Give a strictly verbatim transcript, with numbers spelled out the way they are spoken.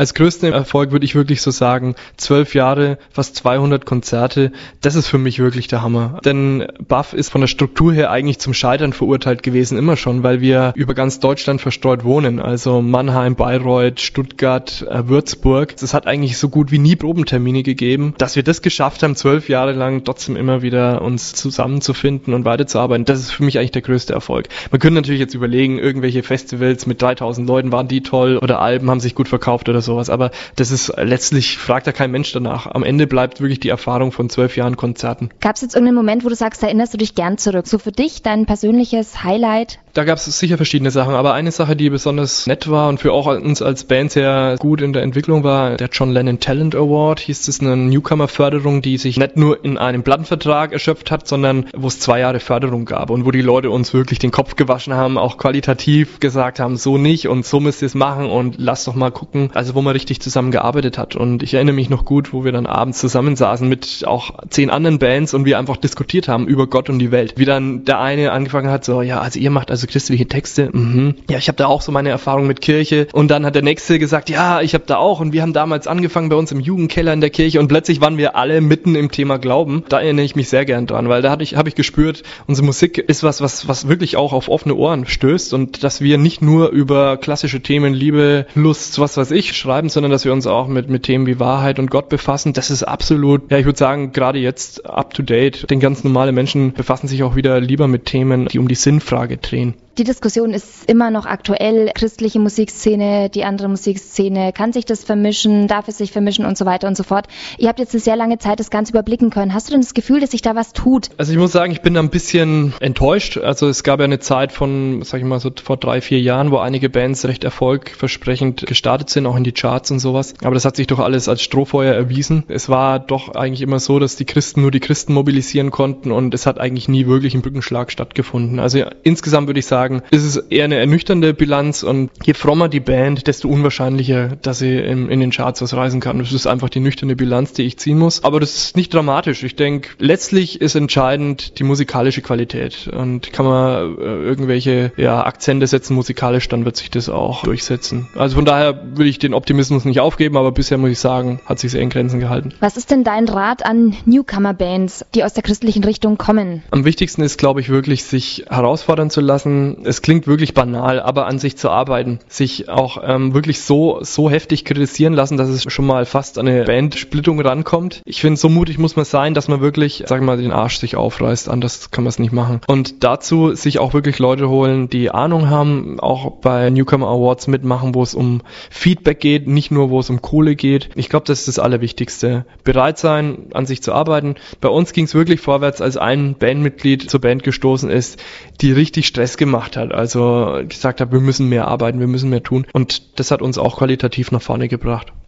Als größten Erfolg würde ich wirklich so sagen, zwölf Jahre, fast zweihundert Konzerte, das ist für mich wirklich der Hammer. Denn Buff ist von der Struktur her eigentlich zum Scheitern verurteilt gewesen, immer schon, weil wir über ganz Deutschland verstreut wohnen. Also Mannheim, Bayreuth, Stuttgart, äh, Würzburg. Es hat eigentlich so gut wie nie Probentermine gegeben. Dass wir das geschafft haben, zwölf Jahre lang trotzdem immer wieder uns zusammenzufinden und weiterzuarbeiten, das ist für mich eigentlich der größte Erfolg. Man könnte natürlich jetzt überlegen, irgendwelche Festivals mit dreitausend Leuten, waren die toll oder Alben haben sich gut verkauft oder sowas, aber das ist letztlich, fragt da kein Mensch danach. Am Ende bleibt wirklich die Erfahrung von zwölf Jahren Konzerten. Gab es jetzt irgendeinen Moment, wo du sagst, da erinnerst du dich gern zurück? So für dich, dein persönliches Highlight? Da gab es sicher verschiedene Sachen, aber eine Sache, die besonders nett war und für auch uns als Band sehr gut in der Entwicklung war, der John Lennon Talent Award, hieß es, eine Newcomer-Förderung, die sich nicht nur in einem Plattenvertrag erschöpft hat, sondern wo es zwei Jahre Förderung gab und wo die Leute uns wirklich den Kopf gewaschen haben, auch qualitativ gesagt haben, so nicht und so müsst ihr es machen und lasst doch mal gucken, also wo man richtig zusammen gearbeitet hat. Und ich erinnere mich noch gut, wo wir dann abends zusammensaßen mit auch zehn anderen Bands und wir einfach diskutiert haben über Gott und die Welt. Wie dann der eine angefangen hat, so, ja, also ihr macht also christliche Texte, mhm. Ja, ich habe da auch so meine Erfahrung mit Kirche. Und dann hat der nächste gesagt, ja, ich habe da auch und wir haben damals angefangen bei uns im Jugendkeller in der Kirche und plötzlich waren wir alle mitten im Thema Glauben. Da erinnere ich mich sehr gern dran, weil da habe ich, hab ich gespürt, unsere Musik ist was, was, was wirklich auch auf offene Ohren stößt und dass wir nicht nur über klassische Themen, Liebe, Lust, was weiß ich, schreiben, sondern dass wir uns auch mit, mit Themen wie Wahrheit und Gott befassen. Das ist absolut, ja, ich würde sagen, gerade jetzt up to date. Denn ganz normale Menschen befassen sich auch wieder lieber mit Themen, die um die Sinnfrage drehen. Die Diskussion ist immer noch aktuell. Christliche Musikszene, die andere Musikszene, kann sich das vermischen, darf es sich vermischen und so weiter und so fort. Ihr habt jetzt eine sehr lange Zeit das Ganze überblicken können. Hast du denn das Gefühl, dass sich da was tut? Also ich muss sagen, ich bin da ein bisschen enttäuscht. Also es gab ja eine Zeit von, sag ich mal, so vor drei, vier Jahren, wo einige Bands recht erfolgversprechend gestartet sind, auch in die Charts und sowas. Aber das hat sich doch alles als Strohfeuer erwiesen. Es war doch eigentlich immer so, dass die Christen nur die Christen mobilisieren konnten und es hat eigentlich nie wirklich ein Brückenschlag stattgefunden. Also ja, insgesamt würde ich sagen, ist es eher eine ernüchternde Bilanz und je frommer die Band, desto unwahrscheinlicher, dass sie in, in den Charts was reisen kann. Das ist einfach die nüchterne Bilanz, die ich ziehen muss. Aber das ist nicht dramatisch. Ich denke, letztlich ist entscheidend die musikalische Qualität und kann man äh, irgendwelche ja, Akzente setzen musikalisch, dann wird sich das auch durchsetzen. Also von daher will ich den Optimismus nicht aufgeben, aber bisher muss ich sagen, hat sich sehr in Grenzen gehalten. Was ist denn dein Rat an Newcomer-Bands, die aus der christlichen Richtung kommen? Am wichtigsten ist, glaube ich, wirklich, sich herausfordern zu lassen. Es klingt wirklich banal, aber an sich zu arbeiten, sich auch ähm, wirklich so so heftig kritisieren lassen, dass es schon mal fast an eine Bandsplittung rankommt. Ich finde, so mutig muss man sein, dass man wirklich, sag ich mal, den Arsch sich aufreißt. Anders kann man es nicht machen. Und dazu sich auch wirklich Leute holen, die Ahnung haben, auch bei Newcomer Awards mitmachen, wo es um Feedback geht, nicht nur, wo es um Kohle geht. Ich glaube, das ist das Allerwichtigste. Bereit sein, an sich zu arbeiten. Bei uns ging es wirklich vorwärts, als ein Bandmitglied zur Band gestoßen ist, die richtig Stress gemacht hat, also gesagt hat, wir müssen mehr arbeiten, wir müssen mehr tun und das hat uns auch qualitativ nach vorne gebracht.